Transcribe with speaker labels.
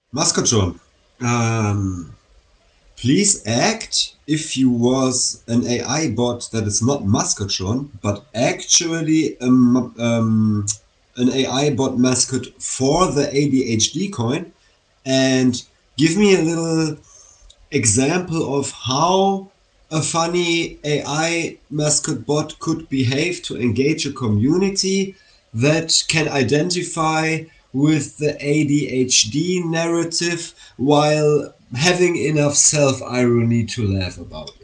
Speaker 1: Mascotron, um, please act if you was an AI bot that is not Mascotron, but actually an AI bot mascot for the ADHD coin, and give me a little example of how a funny AI mascot bot could behave to engage a community that can identify with the ADHD narrative while having enough self irony to laugh about